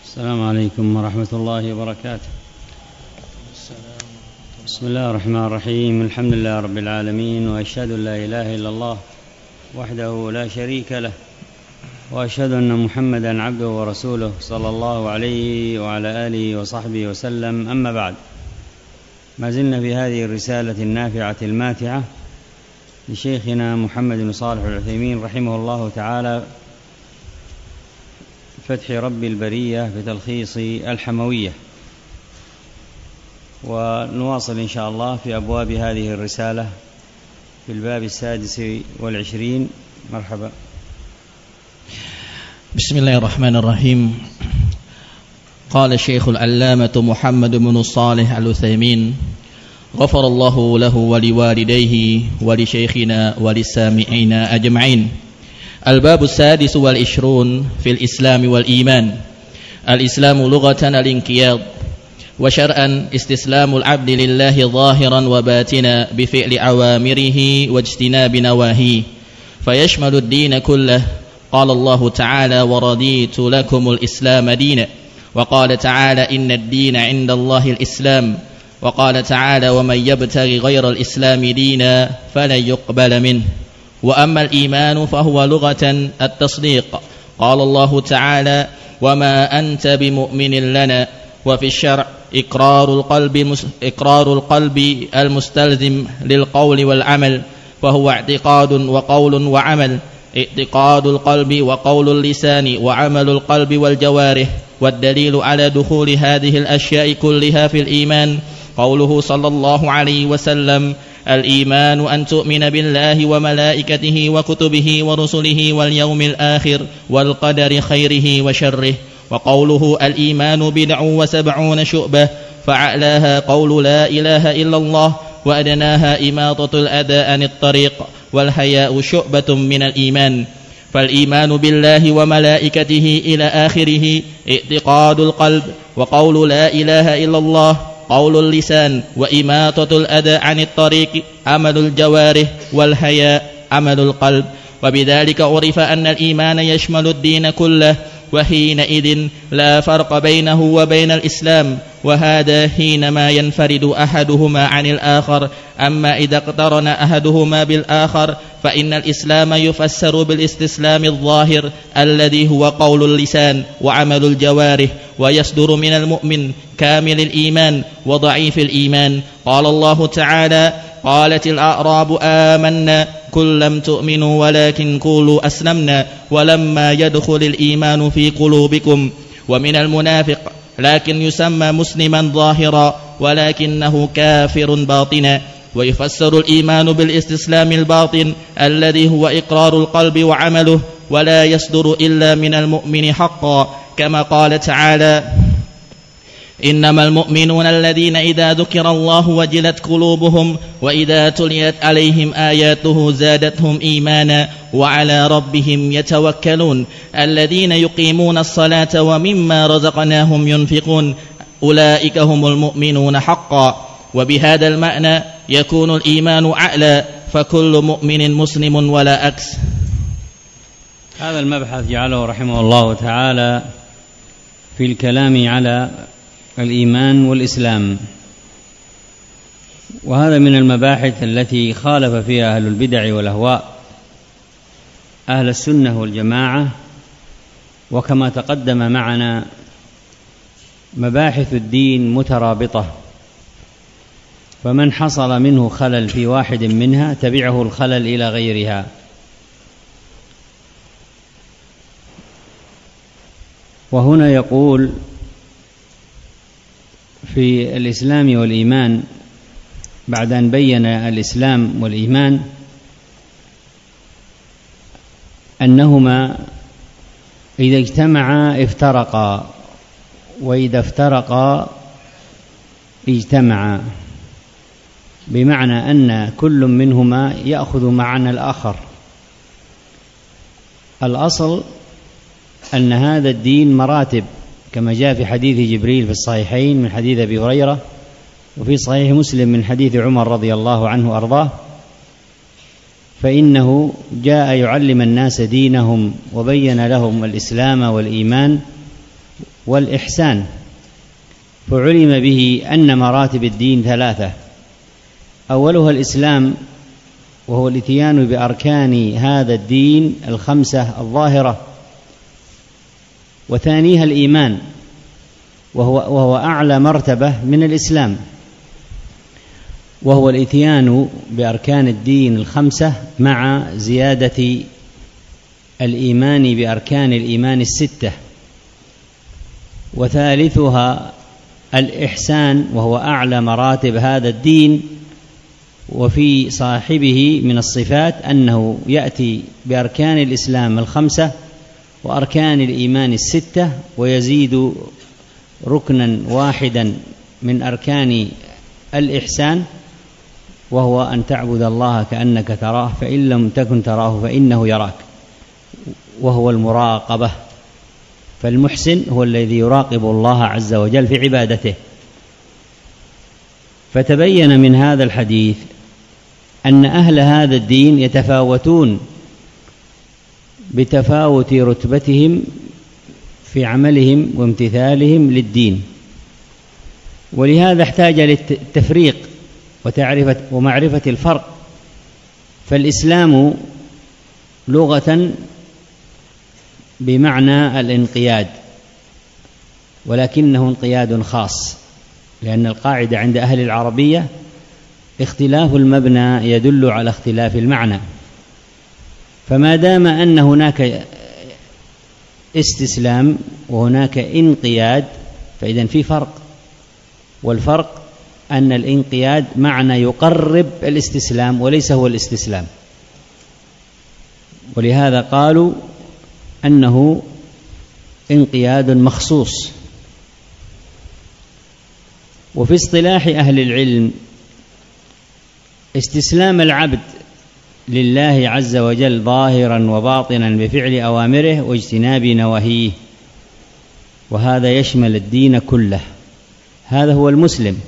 السلام عليكم ورحمة الله وبركاته. بسم الله الرحمن الرحيم. الحمد لله رب العالمين، وأشهد أن لا إله إلا الله وحده لا شريك له، وأشهد أن محمدا عبده ورسوله صلى الله عليه وعلى آله وصحبه وسلم. أما بعد، ما زلنا في هذه الرسالة النافعة الماتعة لشيخنا محمد بن صالح العثيمين رحمه الله تعالى، فتح رب البرية بتلخيص الحموية، ونواصل إن شاء الله في أبواب هذه الرسالة في الباب 26. مرحبا. بسم الله الرحمن الرحيم. قال الشيخ العلامة محمد بن صالح العثيمين غفر الله له ولوالديه ولشيخنا وللسامعين أجمعين. الباب 26 في الإسلام والإيمان. الإسلام لغة الانقياد، وشرعا استسلام العبد لله ظاهرا وباتنا بفعل أوامره واجتناب نواهيه، فيشمل الدين كله. قال الله تعالى: ورضيت لكم الإسلام دينا. وقال تعالى: إن الدين عند الله الإسلام. وقال تعالى: ومن يبتغي غير الإسلام دينا فلن يقبل منه. وأما الإيمان فهو لغة التصديق. قال الله تعالى: وما أنت بمؤمن لنا. وفي الشرع إقرار القلب المستلزم للقول والعمل، فهو اعتقاد وقول وعمل. اعتقاد القلب وقول اللسان وعمل القلب والجوارح. والدليل على دخول هذه الأشياء كلها في الإيمان قوله صلى الله عليه وسلم: الإيمان أن تؤمن بالله وملائكته وكتبه ورسله واليوم الآخر والقدر خيره وشره. وقوله: الإيمان 79 شعبة، فأعلاها قول لا إله إلا الله، وأدناها إماطة الأذى عن الطريق، والحياء شعبة من الإيمان. فالإيمان بالله وملائكته إلى آخره اعتقاد القلب، وقول لا إله إلا الله قول اللسان، وإماطة الأذى عن الطريق عمل الجوارح، والحياء عمل القلب. وبذلك عرف أن الإيمان يشمل الدين كله، وحينئذ لا فرق بينه وبين الإسلام، وهذا حينما ينفرد أحدهما عن الآخر. أما إذا اقترن أحدهما بالآخر فإن الإسلام يفسر بالاستسلام الظاهر الذي هو قول اللسان وعمل الجوارح، ويصدر من المؤمن كامل الإيمان وضعيف الإيمان. قال الله تعالى: قالت الأعراب آمنا قل لم تؤمنوا ولكن قولوا أسلمنا ولما يدخل الإيمان في قلوبكم. ومن المنافق لكن يسمى مسلما ظاهرا ولكنه كافر باطنا. ويفسر الإيمان بالاستسلام الباطن الذي هو إقرار القلب وعمله، ولا يصدر إلا من المؤمن حقا، كما قال تعالى: إنما المؤمنون الذين إذا ذكر الله وجلت قلوبهم وإذا تليت عليهم آياته زادتهم إيمانا وعلى ربهم يتوكلون الذين يقيمون الصلاة ومما رزقناهم ينفقون أولئك هم المؤمنون حقا. وبهذا المعنى يكون الإيمان أعلى، فكل مؤمن مسلم ولا عكس. هذا المبحث جعله رحمه الله تعالى في الكلام على الإيمان والإسلام، وهذا من المباحث التي خالف فيها أهل البدع والأهواء أهل السنة والجماعة. وكما تقدم معنا مباحث الدين مترابطة، فمن حصل منه خلل في واحد منها تبعه الخلل إلى غيرها. وهنا يقول في الإسلام والإيمان بعد أن بين الإسلام والإيمان أنهما إذا اجتمعا افترقا، وإذا افترقا اجتمعا، بمعنى أن كل منهما يأخذ معنى الآخر. الأصل أن هذا الدين مراتب، كما جاء في حديث جبريل في الصحيحين من حديث أبي هريرة، وفي صحيح مسلم من حديث عمر رضي الله عنه وأرضاه، فإنه جاء يعلم الناس دينهم وبين لهم الإسلام والإيمان والإحسان، فعلم به أن مراتب الدين ثلاثة: أولها الإسلام، وهو الإتيان بأركان هذا الدين الخمسة الظاهرة، وثانيها الإيمان، وهو أعلى مرتبة من الإسلام، وهو الإتيان بأركان الدين الخمسة مع زيادة الإيمان بأركان الإيمان الستة، وثالثها الإحسان، وهو أعلى مراتب هذا الدين، وفي صاحبه من الصفات أنه يأتي بأركان الإسلام الخمسة وأركان الإيمان الستة، ويزيد ركنا واحدا من أركان الإحسان، وهو أن تعبد الله كأنك تراه فإن لم تكن تراه فإنه يراك، وهو المراقبة. فالمحسن هو الذي يراقب الله عز وجل في عبادته. فتبين من هذا الحديث أن أهل هذا الدين يتفاوتون بتفاوت رتبتهم في عملهم وامتثالهم للدين، ولهذا احتاج للتفريق ومعرفة الفرق. فالإسلام لغة بمعنى الانقياد، ولكنه انقياد خاص، لأن القاعدة عند أهل العربية اختلاف المبنى يدل على اختلاف المعنى، فما دام أن هناك استسلام وهناك انقياد فإذن في فرق، والفرق أن الانقياد معنى يقرب الاستسلام وليس هو الاستسلام، ولهذا قالوا أنه انقياد مخصوص. وفي اصطلاح أهل العلم استسلام العبد لله عز وجل ظاهرا وباطنا بفعل أوامره واجتناب نواهيه، وهذا يشمل الدين كله، هذا هو المسلم.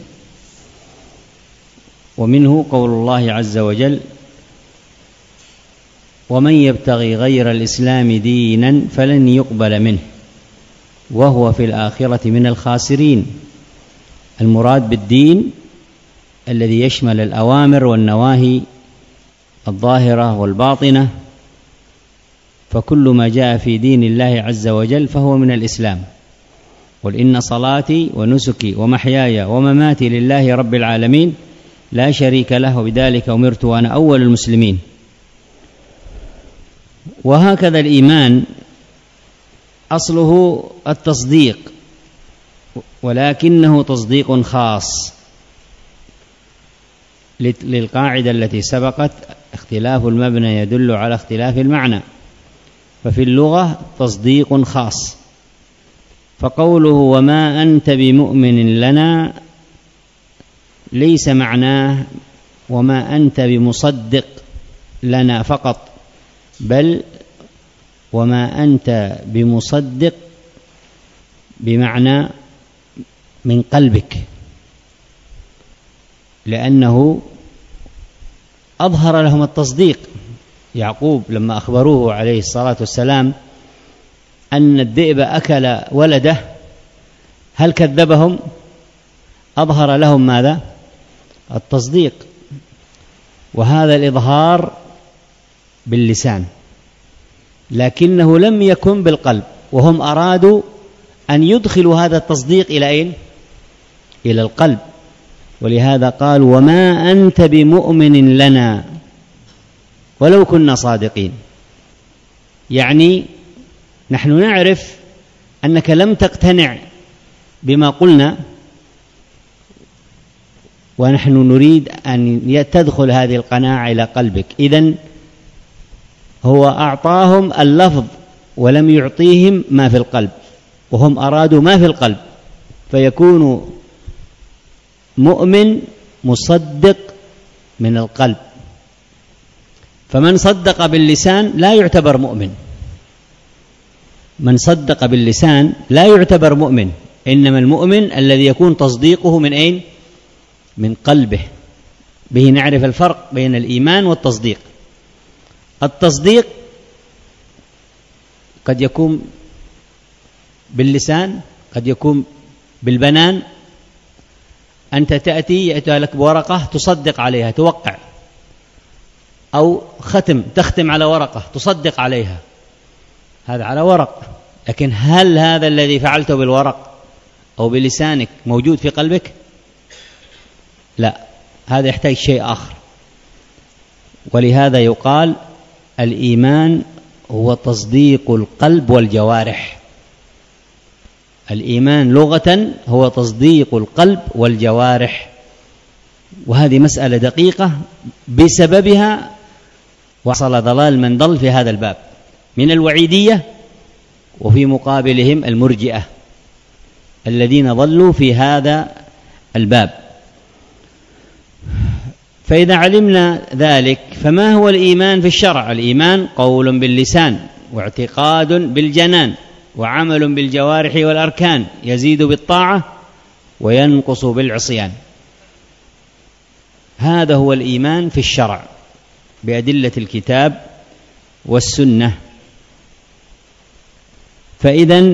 ومنه قول الله عز وجل: ومن يبتغي غير الإسلام دينا فلن يقبل منه وهو في الآخرة من الخاسرين. المراد بالدين الذي يشمل الأوامر والنواهي الظاهرة والباطنة، فكل ما جاء في دين الله عز وجل فهو من الإسلام. قل إن صلاتي ونسكي ومحياي ومماتي لله رب العالمين لا شريك له وبذلك أمرت وأنا أول المسلمين. وهكذا الإيمان أصله التصديق، ولكنه تصديق خاص للقاعدة التي سبقت: اختلاف المبنى يدل على اختلاف المعنى. ففي اللغة تصديق خاص، فقوله وما أنت بمؤمن لنا ليس معناه وما أنت بمصدق لنا فقط، بل وما أنت بمصدق بمعنى من قلبك، لأنه أظهر لهم التصديق. يعقوب لما أخبروه عليه الصلاة والسلام أن الذئب أكل ولده هل كذبهم؟ أظهر لهم ماذا؟ التصديق. وهذا الإظهار باللسان، لكنه لم يكن بالقلب، وهم أرادوا أن يدخلوا هذا التصديق إلى أين؟ إلى القلب. ولهذا قال وما أنت بمؤمن لنا ولو كنا صادقين، يعني نحن نعرف أنك لم تقتنع بما قلنا، ونحن نريد أن تدخل هذه القناعة إلى قلبك. إذن هو أعطاهم اللفظ ولم يعطيهم ما في القلب، وهم أرادوا ما في القلب، فيكون مؤمن مصدق من القلب. فمن صدق باللسان لا يعتبر مؤمن، من صدق باللسان لا يعتبر مؤمن، إنما المؤمن الذي يكون تصديقه من أين؟ من قلبه. به نعرف الفرق بين الإيمان والتصديق. التصديق قد يكون باللسان قد يكون بالبنان، أنت يأتي لك بورقة تصدق عليها توقع، أو تختم على ورقة تصدق عليها، هذا على ورق. لكن هل هذا الذي فعلته بالورق أو بلسانك موجود في قلبك؟ لا، هذا يحتاج شيء آخر. ولهذا يقال الإيمان هو تصديق القلب والجوارح. الإيمان لغة هو تصديق القلب والجوارح، وهذه مسألة دقيقة بسببها وصل ضلال من ضل في هذا الباب من الوعيدية، وفي مقابلهم المرجئة الذين ضلوا في هذا الباب. فإذا علمنا ذلك فما هو الإيمان في الشرع؟ الإيمان قول باللسان واعتقاد بالجنان وعمل بالجوارح والأركان، يزيد بالطاعة وينقص بالعصيان. هذا هو الإيمان في الشرع بأدلة الكتاب والسنة. فإذن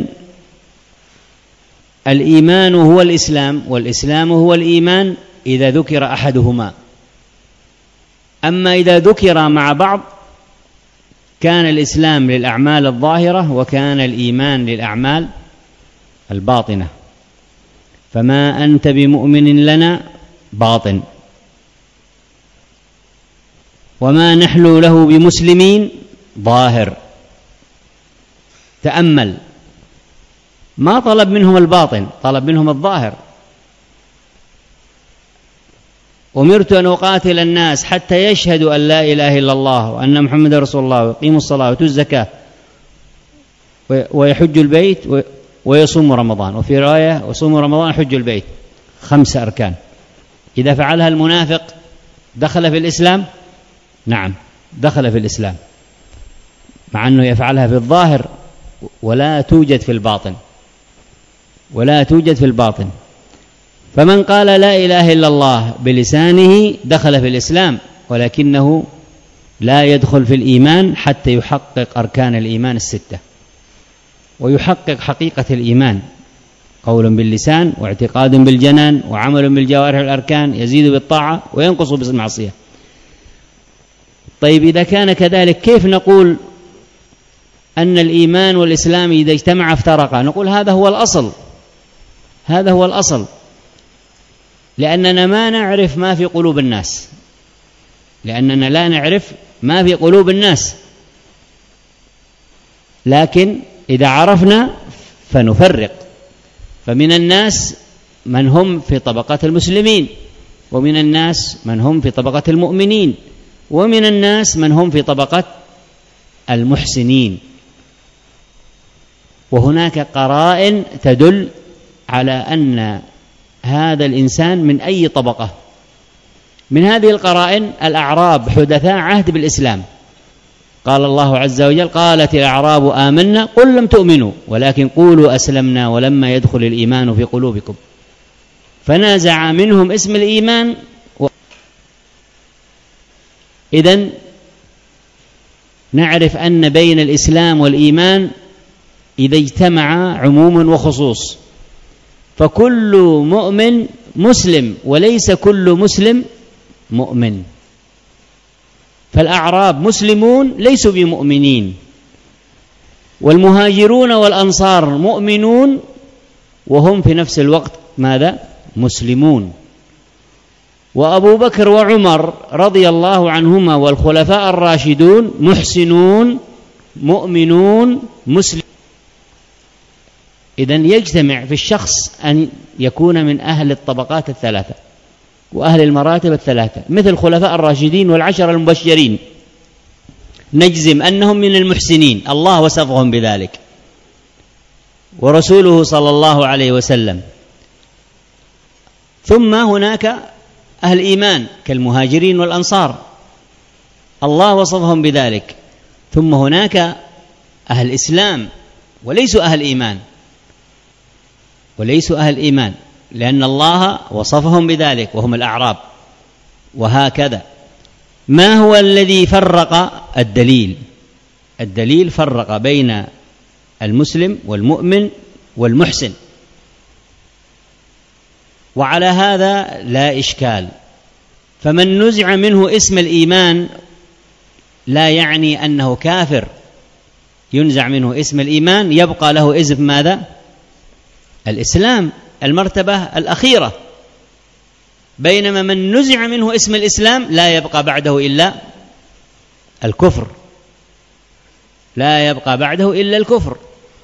الإيمان هو الإسلام، والإسلام هو الإيمان إذا ذكر أحدهما. أما إذا ذكر مع بعض كان الإسلام للأعمال الظاهرة وكان الإيمان للأعمال الباطنة. فما أنت بمؤمن لنا باطن، وما نحن له بمسلمين ظاهر. تأمل، ما طلب منهم الباطن، طلب منهم الظاهر. أمرت أن أقاتل الناس حتى يشهدوا أن لا إله إلا الله وأن محمد رسول الله ويقيموا الصلاة ويؤتوا الزكاة ويحج البيت ويصوم رمضان، وفي رواية وصوم رمضان حج البيت. 5 أركان. إذا فعلها المنافق دخل في الإسلام؟ نعم، دخل في الإسلام، مع أنه يفعلها في الظاهر ولا توجد في الباطن، ولا توجد في الباطن. فمن قال لا إله إلا الله بلسانه دخل في الإسلام، ولكنه لا يدخل في الإيمان حتى يحقق أركان الإيمان 6، ويحقق حقيقة الإيمان: قول باللسان واعتقاد بالجنان وعمل بالجوارح والأركان، يزيد بالطاعة وينقص بالمعصية. طيب، إذا كان كذلك كيف نقول أن الإيمان والإسلام إذا اجتمع افترقا؟ نقول هذا هو الأصل، هذا هو الأصل، لأننا ما نعرف ما في قلوب الناس، لأننا لا نعرف ما في قلوب الناس. لكن إذا عرفنا فنفرق. فمن الناس من هم في طبقة المسلمين، ومن الناس من هم في طبقة المؤمنين، ومن الناس من هم في طبقة المحسنين. وهناك قرائن تدل على أن هذا الإنسان من أي طبقة. من هذه القرائن الأعراب حدثاء عهد بالإسلام. قال الله عز وجل: قالت الأعراب آمنا قل لم تؤمنوا ولكن قولوا أسلمنا ولما يدخل الإيمان في قلوبكم. فنازع منهم اسم الإيمان. إذن نعرف أن بين الإسلام والإيمان إذا اجتمع عموم وخصوص، فكل مؤمن مسلم وليس كل مسلم مؤمن. فالأعراب مسلمون ليسوا بمؤمنين، والمهاجرون والأنصار مؤمنون وهم في نفس الوقت ماذا؟ مسلمون. وأبو بكر وعمر رضي الله عنهما والخلفاء الراشدون محسنون مؤمنون مسلمون. إذن يجتمع في الشخص أن يكون من أهل الطبقات الثلاثة وأهل المراتب الثلاثة، مثل الخلفاء الراشدين والعشر المبشرين، نجزم أنهم من المحسنين، الله وصفهم بذلك ورسوله صلى الله عليه وسلم. ثم هناك أهل إيمان كالمهاجرين والأنصار، الله وصفهم بذلك. ثم هناك أهل إسلام وليسوا أهل إيمان، وليسوا أهل إيمان، لأن الله وصفهم بذلك وهم الأعراب. وهكذا. ما هو الذي فرق؟ الدليل فرق بين المسلم والمؤمن والمحسن. وعلى هذا لا إشكال. فمن نزع منه اسم الإيمان لا يعني أنه كافر، ينزع منه اسم الإيمان يبقى له اسم ماذا؟ الإسلام، المرتبة الأخيرة. بينما من نزع منه اسم الإسلام لا يبقى بعده إلا الكفر، لا يبقى بعده إلا الكفر.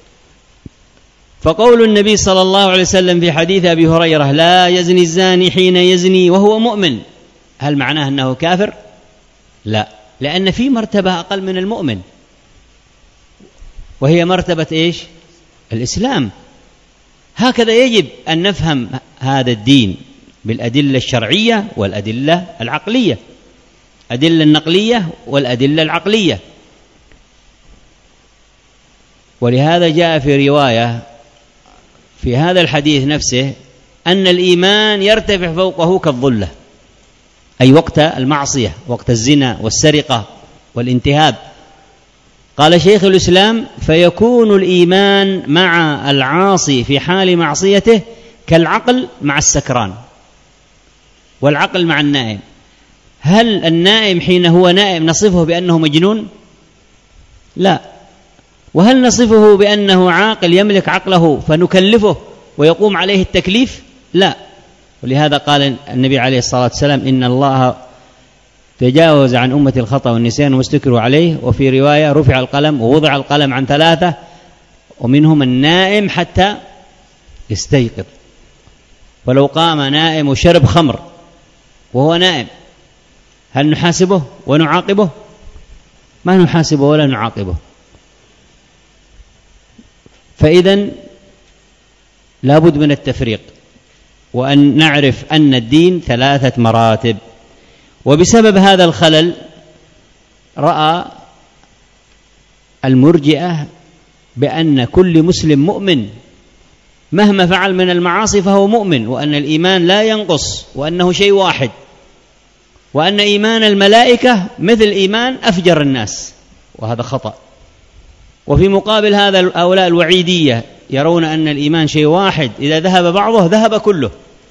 فقول النبي صلى الله عليه وسلم في حديث أبي هريرة: لا يزني الزاني حين يزني وهو مؤمن، هل معناه أنه كافر؟ لا، لأن في مرتبة أقل من المؤمن، وهي مرتبة إيش؟ الإسلام. هكذا يجب أن نفهم هذا الدين بالأدلة الشرعية والأدلة العقلية، أدلة النقلية والأدلة العقلية. ولهذا جاء في رواية في هذا الحديث نفسه أن الإيمان يرتفع فوقه كالظلة، أي وقت المعصية، وقت الزنا والسرقة والانتهاب. قال شيخ الإسلام: فيكون الإيمان مع العاصي في حال معصيته كالعقل مع السكران، والعقل مع النائم. هل النائم حين هو نائم نصفه بأنه مجنون؟ لا. وهل نصفه بأنه عاقل يملك عقله فنكلفه ويقوم عليه التكليف؟ لا. ولهذا قال النبي عليه الصلاة والسلام: إن الله تجاوز عن أمة الخطأ والنسيان واستكروا عليه. وفي رواية: رفع القلم ووضع القلم عن 3 ومنهم النائم حتى يستيقظ. ولو قام نائم وشرب خمر وهو نائم هل نحاسبه ونعاقبه؟ ما نحاسبه ولا نعاقبه. فإذن لابد من التفريق، وأن نعرف أن الدين 3 مراتب. وبسبب هذا الخلل رأى المرجئة بأن كل مسلم مؤمن مهما فعل من المعاصي فهو مؤمن، وأن الإيمان لا ينقص، وأنه شيء واحد، وأن إيمان الملائكة مثل إيمان أفجر الناس، وهذا خطأ. وفي مقابل هذا هؤلاء الوعيدية يرون أن الإيمان شيء واحد، إذا ذهب بعضه ذهب كله.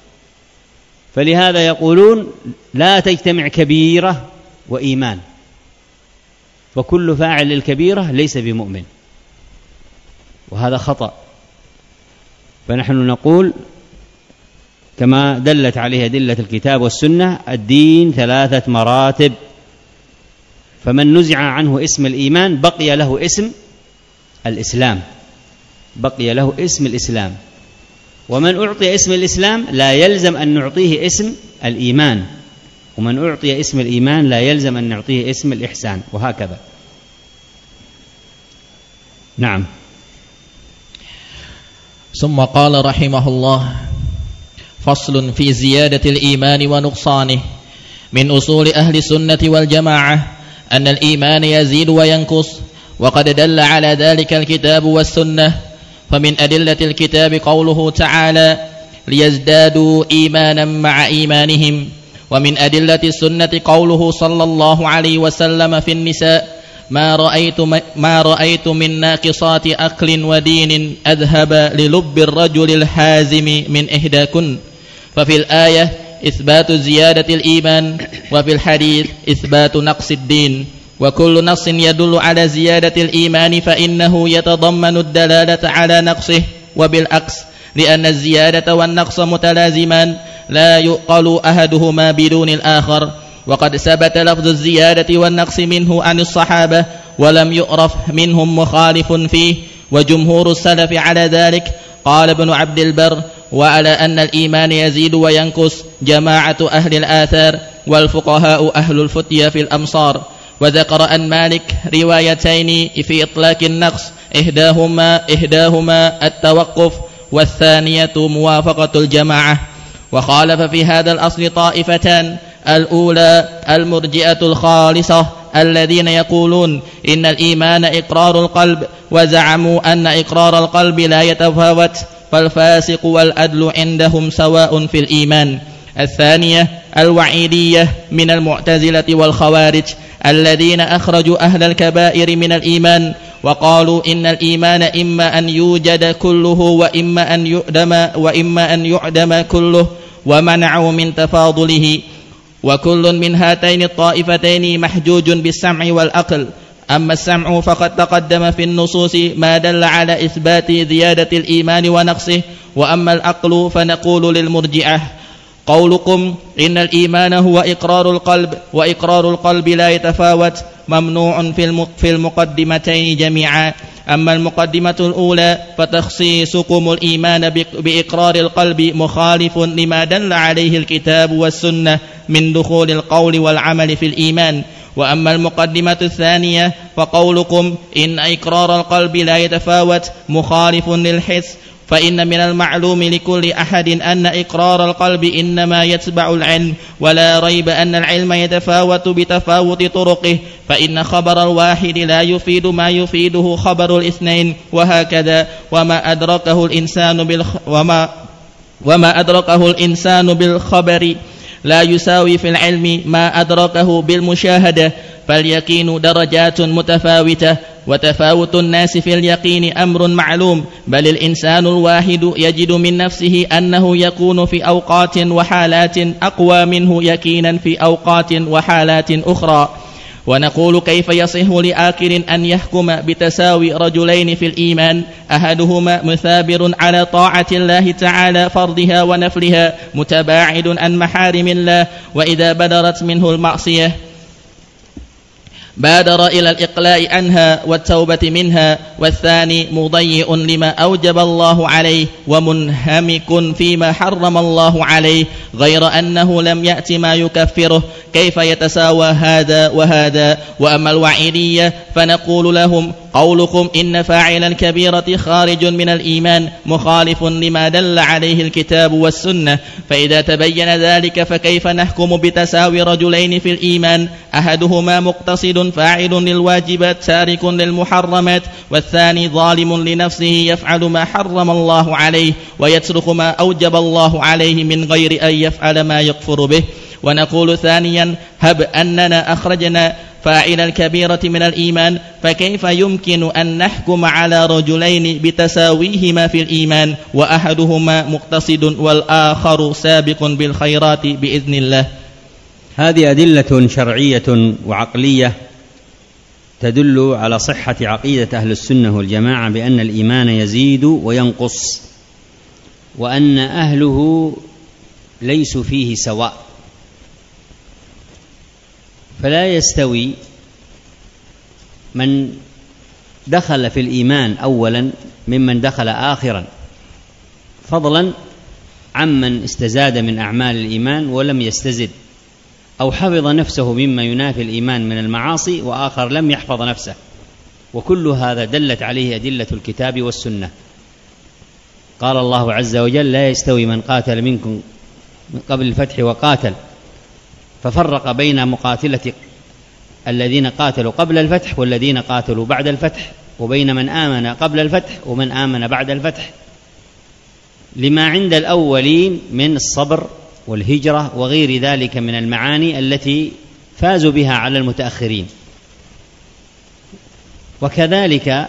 فلهذا يقولون: لا تجتمع كبيرة وإيمان، وكل فاعل للكبيرة ليس بمؤمن، وهذا خطأ. فنحن نقول كما دلت عليه أدلة الكتاب والسنة: الدين 3 مراتب. فمن نزع عنه اسم الإيمان بقي له اسم الإسلام، بقي له اسم الإسلام. ومن أعطي اسم الإسلام لا يلزم أن نعطيه اسم الإيمان، ومن أعطي اسم الإيمان لا يلزم أن نعطيه اسم الإحسان، وهكذا. نعم. ثم قال رحمه الله: فصل في زيادة الإيمان ونقصانه. من أصول أهل السنة والجماعة أن الإيمان يزيد وينقص، وقد دل على ذلك الكتاب والسنة. فمن أدلة الكتاب قوله تعالى: ليزدادوا إيمانا مع إيمانهم. ومن أدلة السنة قوله صلى الله عليه وسلم في النساء: ما رأيت من ناقصات أقل ودين أذهب للب الرجل الحازم من إحداكن. ففي الآية إثبات زيادة الإيمان، وفي الحديث إثبات نقص الدين. وكل نص يدل على زيادة الإيمان فإنه يتضمن الدلالة على نقصه، وبالعكس، لأن الزيادة والنقص متلازمان لا يؤقل أحدهما بدون الآخر. وقد ثبت لفظ الزيادة والنقص منه عن الصحابة، ولم يعرف منهم مخالف فيه، وجمهور السلف على ذلك. قال ابن عبد البر: وعلى أن الإيمان يزيد وينقص جماعة أهل الآثار، والفقهاء أهل الفتية في الأمصار. وذكر عن مالك روايتين في إطلاق النقص، إحداهما التوقف، والثانية موافقة الجماعة. وخالف في هذا الأصل طائفتان: الأولى المرجئة الخالصة الذين يقولون إن الإيمان إقرار القلب، وزعموا أن إقرار القلب لا يتفاوت، فالفاسق والعدل عندهم سواء في الإيمان. الثانية الوعيدية من المعتزلة والخوارج الذين أخرجوا أهل الكبائر من الإيمان، وقالوا إن الإيمان إما أن يوجد كله وإما أن يعدم كله. ومنعوا من تفاضله، وكل من هاتين الطائفتين محجوج بالسمع والعقل. أما السمع فقد تقدم في النصوص ما دل على إثبات زيادة الإيمان ونقصه، وأما العقل فنقول للمرجئة: قولكم إن الإيمان هو إقرار القلب، وإقرار القلب لا يتفاوت، ممنوع في المقدمتين جميعا. أما المقدمة الأولى فتخصيصكم الإيمان بإقرار القلب مخالف لما دل عليه الكتاب والسنة من دخول القول والعمل في الإيمان. وأما المقدمة الثانية فقولكم إن إقرار القلب لا يتفاوت مخالف للحس، فإن من المعلوم لكل أحد أن إقرار القلب إنما يتبع العلم، ولا ريب أن العلم يتفاوت بتفاوت طرقه، فإن خبر الواحد لا يفيد ما يفيده خبر الاثنين، وهكذا. وما أدركه الإنسان بالخبر لا يساوي في العلم ما أدركه بالمشاهدة، فاليقين درجات متفاوتة، وتفاوت الناس في اليقين أمر معلوم، بل الإنسان الواحد يجد من نفسه أنه يكون في أوقات وحالات أقوى منه يقينا في أوقات وحالات أخرى. ونقول: كيف يصح لآكل أن يحكم بتساوي رجلين في الإيمان، أحدهما مثابر على طاعة الله تعالى فرضها ونفلها، متباعد عن محارم الله، وإذا بدرت منه المعصية بادر إلى الإقلاع عنها والتوبة منها، والثاني مضيء لما أوجب الله عليه ومنهمك فيما حرم الله عليه، غير أنه لم يأت ما يكفره. كيف يتساوى هذا وهذا؟ وأما الوعيدية فنقول لهم: قولكم إن فاعل الكبيرة خارج من الإيمان مخالف لما دل عليه الكتاب والسنة، فإذا تبين ذلك فكيف نحكم بتساوي رجلين في الإيمان، أحدهما مقتصد فاعل للواجبات تارك للمحرمات، والثاني ظالم لنفسه يفعل ما حرم الله عليه ويترك ما أوجب الله عليه من غير أن يفعل ما يكفر به. ونقول ثانيا: هب أننا أخرجنا فاعل الكبيرة من الإيمان، فكيف يمكن أن نحكم على رجلين بتساويهما في الإيمان، وأحدهما مقتصد والآخر سابق بالخيرات بإذن الله؟ هذه أدلة شرعية وعقلية تدل على صحة عقيدة أهل السنة والجماعة بأن الإيمان يزيد وينقص، وأن أهله ليسوا فيه سواء، فلا يستوي من دخل في الإيمان أولا ممن دخل آخرا، فضلا عمن استزاد من أعمال الإيمان ولم يستزد، أو حفظ نفسه مما ينافي الإيمان من المعاصي وآخر لم يحفظ نفسه. وكل هذا دلت عليه أدلة الكتاب والسنة. قال الله عز وجل: لا يستوي من قاتل منكم من قبل الفتح وقاتل، ففرق بين مقاتلة الذين قاتلوا قبل الفتح والذين قاتلوا بعد الفتح، وبين من آمن قبل الفتح ومن آمن بعد الفتح، لما عند الأولين من الصبر والهجرة وغير ذلك من المعاني التي فازوا بها على المتأخرين. وكذلك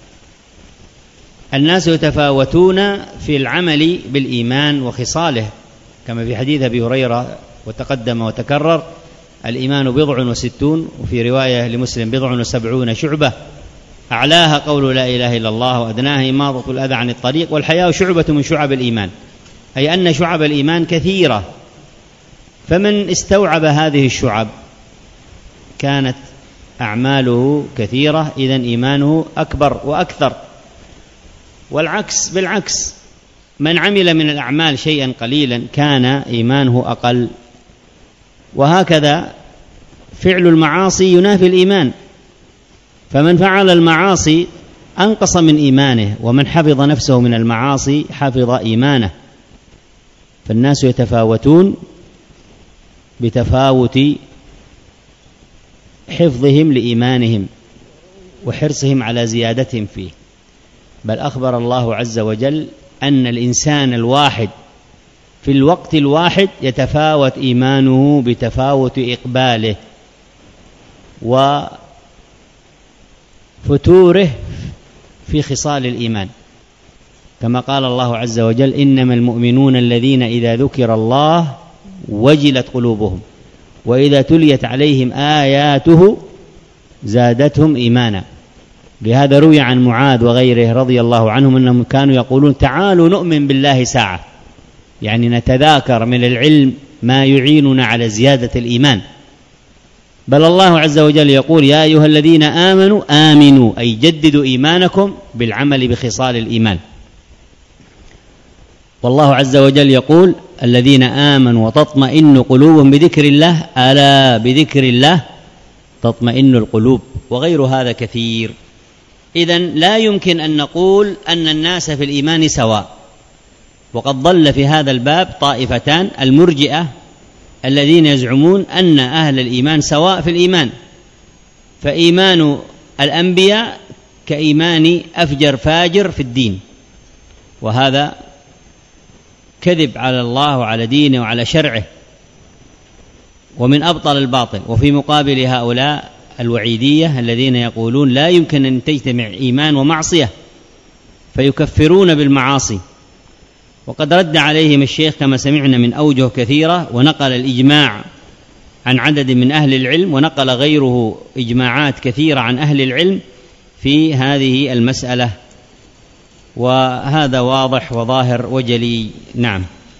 الناس يتفاوتون في العمل بالإيمان وخصاله، كما في حديث أبي هريرة وتقدم وتكرر: الإيمان 67، وفي رواية لمسلم 70 شعبة، أعلاها قول لا إله إلا الله، وأدناها إماطة الأذى عن الطريق، والحياء شعبة من شعب الإيمان، أي أن شعب الإيمان كثيرة، فمن استوعب هذه الشعب كانت أعماله كثيرة، إذن إيمانه أكبر وأكثر. والعكس بالعكس، من عمل من الأعمال شيئا قليلا كان إيمانه أقل. وهكذا فعل المعاصي ينافي الإيمان، فمن فعل المعاصي أنقص من إيمانه، ومن حفظ نفسه من المعاصي حفظ إيمانه. فالناس يتفاوتون بتفاوت حفظهم لإيمانهم وحرصهم على زيادتهم فيه. بل أخبر الله عز وجل أن الإنسان الواحد في الوقت الواحد يتفاوت إيمانه بتفاوت إقباله وفتوره في خصال الإيمان. كما قال الله عز وجل: إنما المؤمنون الذين إذا ذكر الله وجلت قلوبهم وإذا تليت عليهم آياته زادتهم إيمانا. لهذا روي عن معاذ وغيره رضي الله عنهم أنهم كانوا يقولون: تعالوا نؤمن بالله ساعة، يعني نتذاكر من العلم ما يعيننا على زيادة الإيمان. بل الله عز وجل يقول: يا أيها الذين آمنوا آمنوا، أي جددوا إيمانكم بالعمل بخصال الإيمان. والله عز وجل يقول: الذين آمنوا وتطمئن قلوبهم بذكر الله، ألا بذكر الله تطمئن القلوب، وغير هذا كثير. إذن لا يمكن أن نقول أن الناس في الإيمان سواء. وقد ضل في هذا الباب طائفتان: المرجئة الذين يزعمون أن أهل الإيمان سواء في الإيمان، فإيمان الأنبياء كإيمان أفجر فاجر في الدين، وهذا كذب على الله وعلى دينه وعلى شرعه، ومن أبطل الباطل. وفي مقابل هؤلاء الوعيدية الذين يقولون لا يمكن أن تجتمع إيمان ومعصية، فيكفرون بالمعاصي. وقد رد عليهم الشيخ كما سمعنا من أوجه كثيرة، ونقل الإجماع عن عدد من أهل العلم، ونقل غيره إجماعات كثيرة عن أهل العلم في هذه المسألة، وهذا واضح وظاهر وجلي. نعم.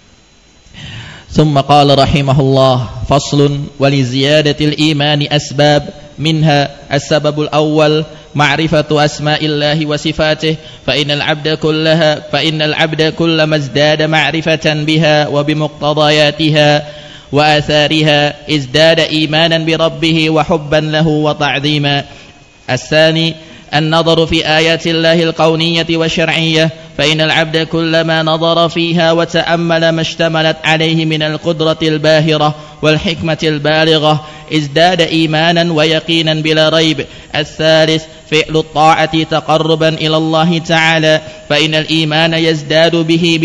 ثم قال رحمه الله: فصل: ولزيادة الإيمان أسباب، منها السبب الأول معرفة أسماء الله وصفاته، فإن العبد كلما ازداد معرفة بها وبمقتضياتها وآثارها ازداد إيمانا بربه وحبا له وتعظيما. الثاني النظر في آيات الله الكونية والشرعية، فإن العبد كلما نظر فيها وتأمل ما اشتملت عليه من القدرة الباهرة والحكمة البالغة ازداد إيمانا ويقينا بلا ريب. الثالث فعل الطاعة تقربا إلى الله تعالى، فإن الإيمان يزداد به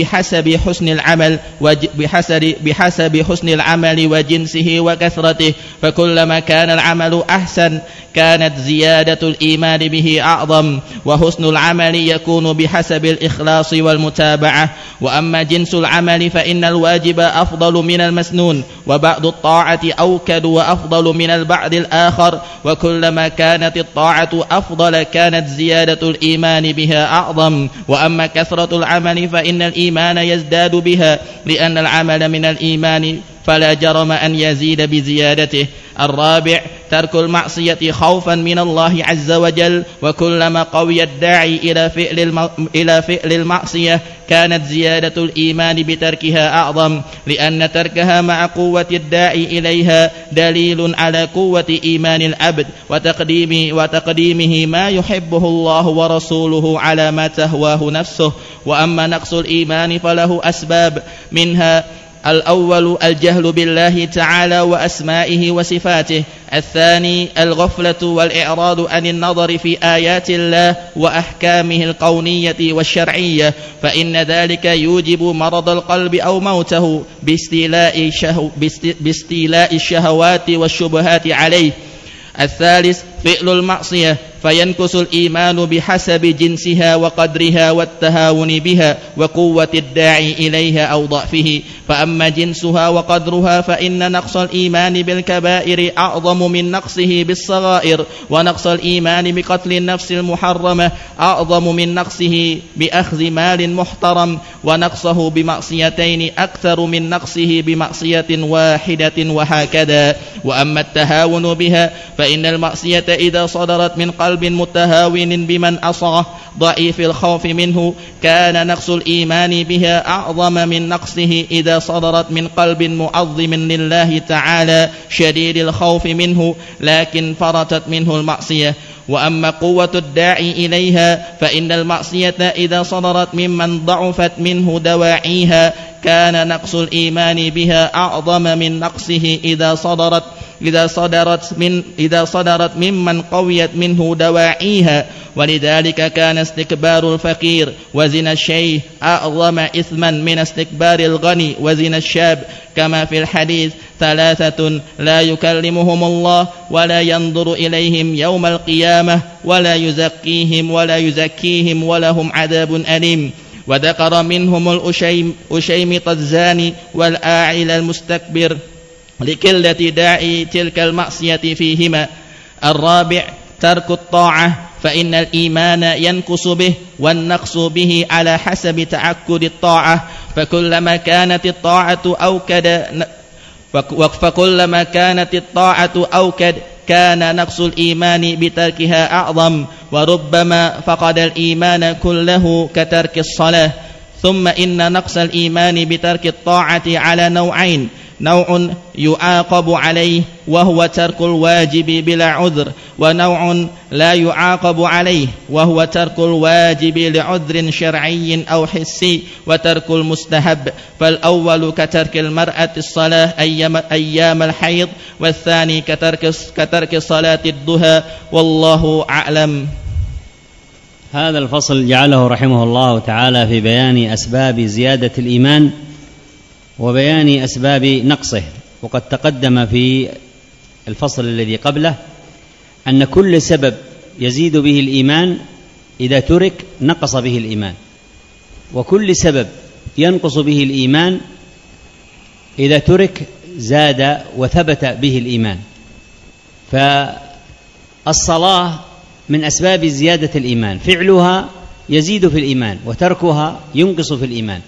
بحسب حسن العمل وجنسه وكثرته، فكلما كان العمل أحسن كانت زيادة الإيمان به أعظم، وحسن العمل يكون بحسب الإخلاص والمتابعة. وأما جنس العمل فإن الواجب أفضل من المسنون، وبعض الطاعة أوكد وأفضل من البعض الآخر، وكلما كانت الطاعة أفضل كانت زيادة الإيمان بها أعظم. وأما كثرة العمل فإن الإيمان يزداد بها، لأن العمل من الإيمان فلا جرم أن يزيد بزيادته. الرابع ترك المعصية خوفا من الله عز وجل، وكلما قوي الداعي إلى فعل المعصية كانت زيادة الإيمان بتركها أعظم، لأن تركها مع قوة الداعي إليها دليل على قوة إيمان العبد وتقديمه ما يحبه الله ورسوله على ما تهواه نفسه. وأما نقص الإيمان فله أسباب، منها الأول الجهل بالله تعالى وأسمائه وصفاته. الثاني الغفلة والإعراض عن النظر في آيات الله وأحكامه الكونية والشرعية، فإن ذلك يوجب مرض القلب أو موته باستيلاء الشهوات والشبهات عليه. الثالث فعل المعصية، فينقص الإيمان بحسب جنسها وقدرها والتهاون بها وقوة الداعي إليها أو ضعفه. فأما جنسها وقدرها فإن نقص الإيمان بالكبائر أعظم من نقصه بالصغائر، ونقص الإيمان بقتل النفس المحرمة أعظم من نقصه بأخذ مال محترم، ونقصه بمعصيتين أكثر من نقصه بمعصية واحدة، وهكذا. وأما التهاون بها فإن المعصية إذا صدرت من قلب متهاون بمن أصغى ضعيف الخوف منه كان نقص الإيمان بها أعظم من نقصه إذا صدرت من قلب معظم لله تعالى شديد الخوف منه لكن فرطت منه المعصية. وأما قوة الداعي إليها فإن المعصية إذا صدرت ممن ضعفت منه دواعيها كان نقص الإيمان بها أعظم من نقصه إذا صدرت ممن قويت منه دواعيها. ولذلك كان استكبار الفقير وزنا الشيخ أعظم إثما من استكبار الغني وزنا الشاب، كما في الحديث: ثلاثة لا يكلمهم الله ولا ينظر إليهم يوم القيامة ولا يزكيهم ولهم عذاب أليم. وذكر منهم الأشيمط الزاني والآعل المستكبر لقلة داعي تلك المعصية فيهما. الرابع ترك الطاعة، فإن الإيمان ينقص به، والنقص به على حسب تعكد الطاعة، فكلما كانت الطاعة أوكد كان نقص الإيمان بتركها أعظم، وربما فقد الإيمان كله كترك الصلاة. ثم إن نقص الإيمان بترك الطاعة على نوعين: نوع يعاقب عليه وهو ترك الواجب بلا عذر، ونوع لا يعاقب عليه وهو ترك الواجب لعذر شرعي أو حسي وترك المستحب. فالأول كترك المرأة الصلاة أيام الحيض، والثاني كترك صلاة الضحى، والله أعلم. هذا الفصل جعله رحمه الله تعالى في بيان أسباب زيادة الإيمان وبيان أسباب نقصه. وقد تقدم في الفصل الذي قبله أن كل سبب يزيد به الإيمان إذا ترك نقص به الإيمان، وكل سبب ينقص به الإيمان إذا ترك زاد وثبت به الإيمان. فالصلاة من أسباب زيادة الإيمان، فعلها يزيد في الإيمان وتركها ينقص في الإيمان.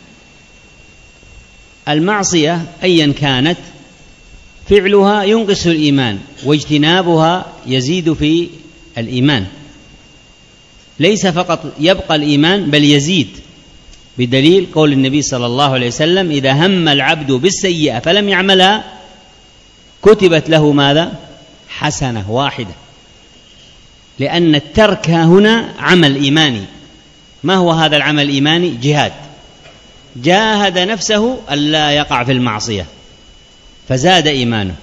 المعصية أيا كانت فعلها ينقص الإيمان واجتنابها يزيد في الإيمان، ليس فقط يبقى الإيمان بل يزيد، بدليل قول النبي صلى الله عليه وسلم: إذا هم العبد بالسيئة فلم يعملها كتبت له ماذا؟ حسنة واحدة. لأن الترك هنا عمل إيماني. ما هو هذا العمل الإيماني؟ جهاد، جاهد نفسه ألا يقع في المعصية فزاد إيمانه.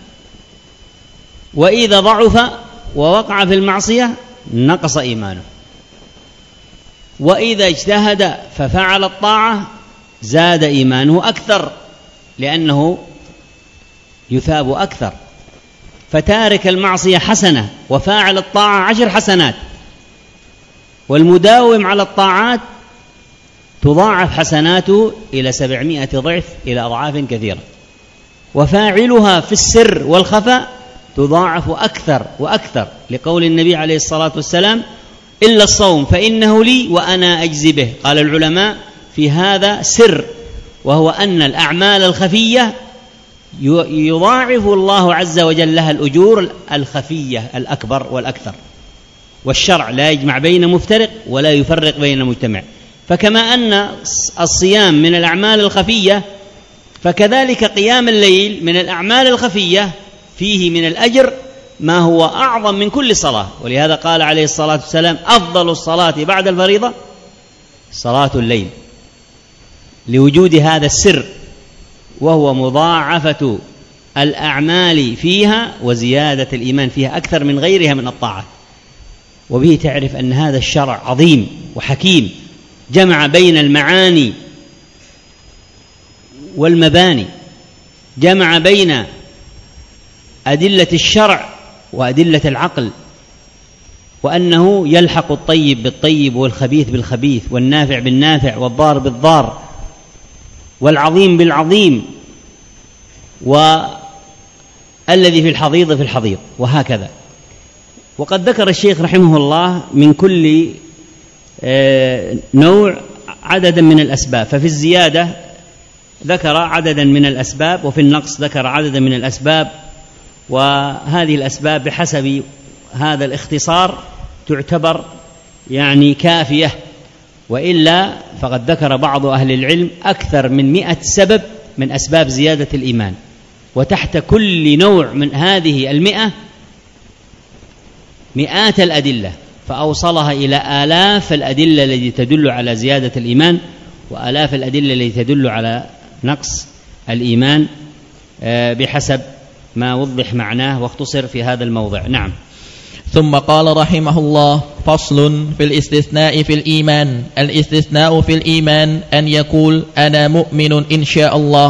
وإذا ضعف ووقع في المعصية نقص إيمانه. وإذا اجتهد ففعل الطاعة زاد إيمانه أكثر، لأنه يثاب أكثر. فتارك المعصية حسنة، وفاعل الطاعة 10 حسنات، والمداوم على الطاعات تضاعف حسناته إلى 700 ضعف، إلى أضعاف كثيرة. وفاعلها في السر والخفاء تضاعف أكثر وأكثر، لقول النبي عليه الصلاة والسلام: إلا الصوم فإنه لي وأنا أجزي به. قال العلماء في هذا سر، وهو أن الأعمال الخفية يضاعف الله عز وجل لها الأجور الخفية الأكبر والأكثر، والشرع لا يجمع بين مفترق ولا يفرق بين مجتمع. فكما أن الصيام من الأعمال الخفية، فكذلك قيام الليل من الأعمال الخفية، فيه من الأجر ما هو أعظم من كل صلاة. ولهذا قال عليه الصلاة والسلام: أفضل الصلاة بعد الفريضة صلاة الليل، لوجود هذا السر، وهو مضاعفة الأعمال فيها وزيادة الإيمان فيها أكثر من غيرها من الطاعات. وبه تعرف أن هذا الشرع عظيم وحكيم، جمع بين المعاني والمباني، جمع بين أدلة الشرع وأدلة العقل، وأنه يلحق الطيب بالطيب والخبيث بالخبيث والنافع بالنافع والضار بالضار والعظيم بالعظيم والذي في الحضيض في الحضيض، وهكذا. وقد ذكر الشيخ رحمه الله من كل نوع عددا من الأسباب. ففي الزيادة ذكر عددا من الأسباب، وفي النقص ذكر عددا من الأسباب. وهذه الأسباب بحسب هذا الاختصار تعتبر يعني كافية، وإلا فقد ذكر بعض أهل العلم أكثر من 100 سبب من أسباب زيادة الإيمان، وتحت كل نوع من هذه 100 مئات الأدلة، فأوصلها إلى آلاف الأدلة التي تدل على زيادة الإيمان، وآلاف الأدلة التي تدل على نقص الإيمان، بحسب ما وضح معناه واختصر في هذا الموضع. نعم. ثم قال رحمه الله: فصل في الاستثناء في الإيمان. الاستثناء في الإيمان أن يقول: أنا مؤمن إن شاء الله،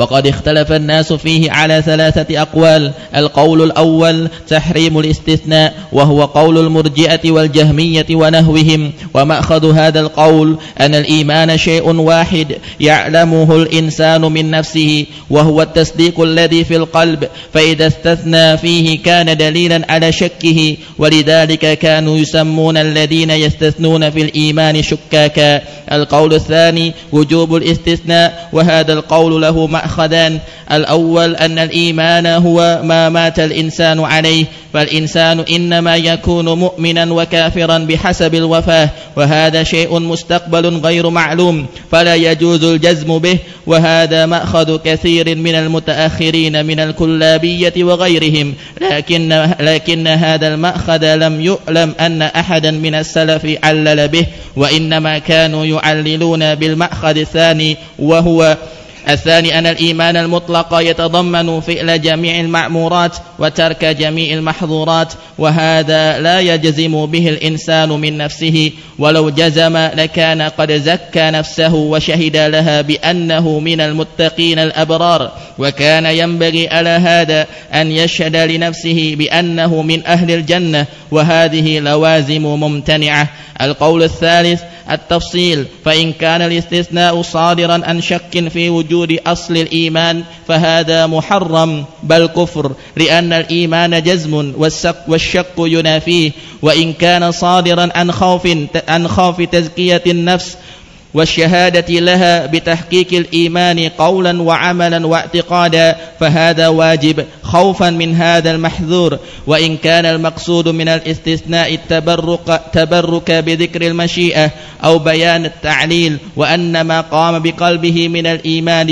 وقد اختلف الناس فيه على 3 أقوال. القول الأول تحريم الاستثناء، وهو قول المرجئة والجهمية ونهوهم. ومأخذ هذا القول أن الإيمان شيء واحد يعلمه الإنسان من نفسه، وهو التصديق الذي في القلب، فإذا استثنى فيه كان دليلا على شكه، ولذلك كانوا يسمون الذين يستثنون في الإيمان شكاكا. القول الثاني وجوب الاستثناء، وهذا القول له مأخذان. الأول أن الإيمان هو ما مات الإنسان عليه، فالإنسان إنما يكون مؤمنا وكافرا بحسب الوفاة، وهذا شيء مستقبل غير معلوم فلا يجوز الجزم به، وهذا مأخذ كثير من المتأخرين من الكلابية وغيرهم، لكن هذا المأخذ لم يعلم أن أحدا من السلف علل به، وإنما كانوا يعللون بالمأخذ الثاني، وهو الثاني أن الإيمان المطلق يتضمن فعل جميع المأمورات وترك جميع المحظورات، وهذا لا يجزم به الإنسان من نفسه، ولو جزم لكان قد زكى نفسه وشهد لها بأنه من المتقين الأبرار، وكان ينبغي على هذا أن يشهد لنفسه بأنه من أهل الجنة، وهذه لوازم ممتنعة. القول الثالث التفصيل، فإن كان الاستثناء صادرا عن شك في وجود أصل الإيمان فهذا محرم بل كفر، لأن الإيمان جزم والشك ينافيه. وإن كان صادرا عن خوف تزكية النفس والشهادة لها بتحقيق الإيمان قولا وعملا واعتقادا فهذا واجب خوفا من هذا المحذور. وإن كان المقصود من الاستثناء التبرك بذكر المشيئة أو بيان التعليل، وأن ما قام بقلبه من الإيمان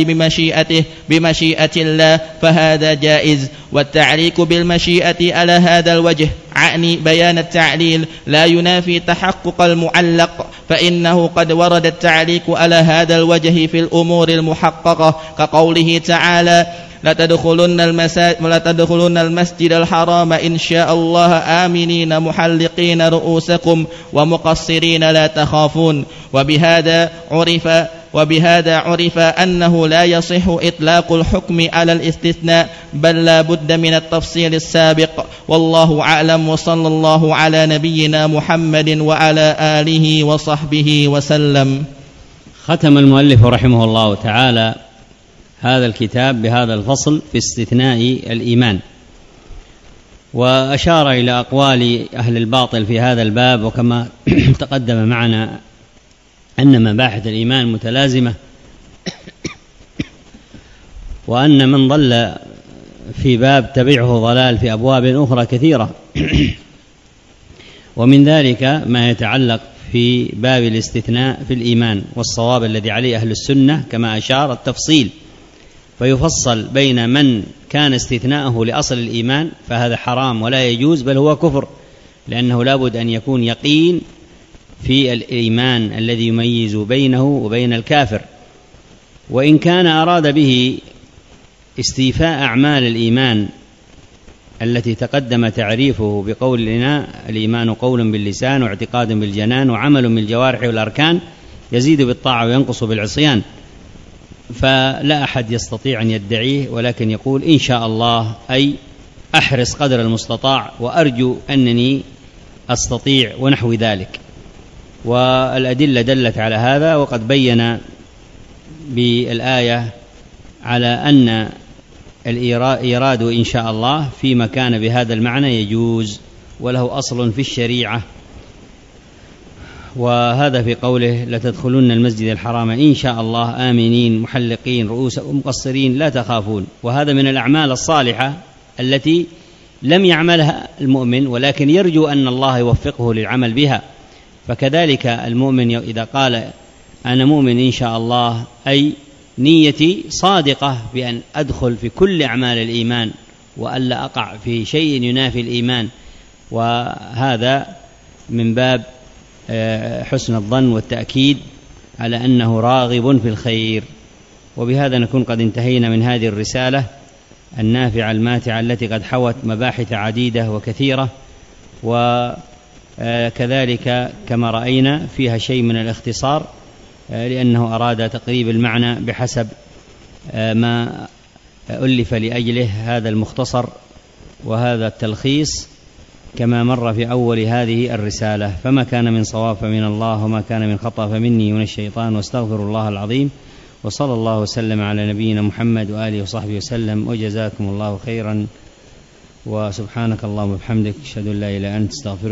بمشيئة الله فهذا جائز. والتعليق بالمشيئة على هذا الوجه أعني بيان التعليل لا ينافي تحقق المعلق، فإنه قد ورد التعليق على هذا الوجه في الأمور المحققة، كقوله تعالى لتدخلن المسجد الحرام إن شاء الله آمنين محلقين رؤوسكم ومقصرين لا تخافون. وبهذا عرف أنه لا يصح إطلاق الحكم على الاستثناء، بل لا بد من التفصيل السابق. والله أعلم، وصلى الله على نبينا محمد وعلى آله وصحبه وسلم. ختم المؤلف رحمه الله تعالى هذا الكتاب بهذا الفصل في استثناء الإيمان، وأشار إلى أقوال أهل الباطل في هذا الباب، وكما تقدم معنا أن مباحث الإيمان متلازمة، وأن من ضل في باب تبعه ضلال في أبواب أخرى كثيرة، ومن ذلك ما يتعلق في باب الاستثناء في الإيمان، والصواب الذي عليه أهل السنة كما أشار التفصيل، فيفصل بين من كان استثناءه لأصل الإيمان فهذا حرام ولا يجوز بل هو كفر، لأنه لابد أن يكون يقين في الإيمان الذي يميز بينه وبين الكافر. وإن كان أراد به استيفاء أعمال الإيمان التي تقدم تعريفه بقولنا الإيمان قول باللسان واعتقاد بالجنان وعمل بالجوارح والأركان يزيد بالطاعة وينقص بالعصيان، فلا أحد يستطيع أن يدعيه، ولكن يقول إن شاء الله، أي أحرص قدر المستطاع وأرجو أنني أستطيع ونحو ذلك. والأدلة دلت على هذا، وقد بين بالآية على أن الإيراد إن شاء الله فيما كان بهذا المعنى يجوز وله أصل في الشريعة، وهذا في قوله لتدخلن المسجد الحرام إن شاء الله آمنين محلقين رؤوسكم مقصرين لا تخافون. وهذا من الأعمال الصالحة التي لم يعملها المؤمن، ولكن يرجو أن الله يوفقه للعمل بها. فكذلك المؤمن إذا قال أنا مؤمن إن شاء الله، أي نيتي صادقة بأن أدخل في كل أعمال الإيمان وألا أقع في شيء ينافي الإيمان، وهذا من باب حسن الظن والتأكيد على أنه راغب في الخير. وبهذا نكون قد انتهينا من هذه الرسالة النافعة الماتعة التي قد حوت مباحث عديدة وكثيرة، وكذلك كما رأينا فيها شيء من الاختصار، لأنه أراد تقريب المعنى بحسب ما ألف لأجله هذا المختصر وهذا التلخيص كما مر في أول هذه الرسالة، فما كان من صواب فمن الله وما كان من خطأ فمني ومن الشيطان، واستغفر الله العظيم. وصلى الله وسلم على نبينا محمد وآله وصحبه وسلم، وجزاكم الله خيرا، وسبحانك اللهم وبحمدك، أشهد أن لا إله إلا أنت، استغفرك.